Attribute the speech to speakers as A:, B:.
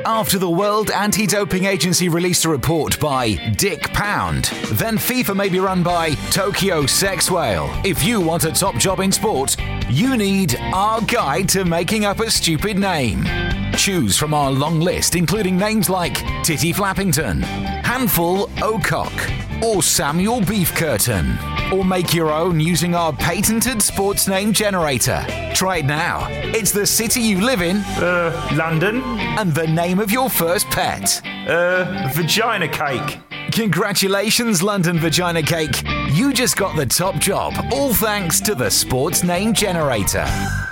A: After the World Anti-Doping Agency released a report by Dick Pound, then FIFA may be run by Tokyo Sex Whale. If you want a top job in sport, you need our guide to making up a stupid name. Choose from our long list, including names like Titty Flappington, Handful O'Cock, or Samuel Beef Curtain. Or make your own using our patented sports name generator. Try it now. It's the city you live in,
B: London,
A: and the name of your first pet.
B: Vagina Cake.
A: Congratulations, London Vagina Cake. You just got the top job, all thanks to the sports name generator.